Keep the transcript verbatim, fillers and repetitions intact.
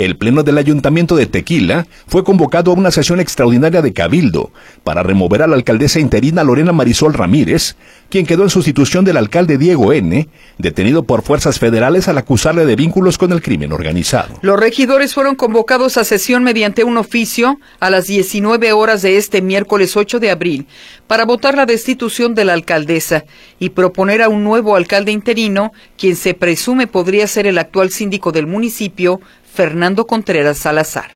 El Pleno del Ayuntamiento de Tequila fue convocado a una sesión extraordinaria de Cabildo para remover a la alcaldesa interina Lorena Marisol Ramírez, quien quedó en sustitución del alcalde Diego N., detenido por fuerzas federales al acusarle de vínculos con el crimen organizado. Los regidores fueron convocados a sesión mediante un oficio a las diecinueve horas de este miércoles ocho de abril para votar la destitución de la alcaldesa y proponer a un nuevo alcalde interino, quien se presume podría ser el actual síndico del municipio, Fernando Contreras Salazar.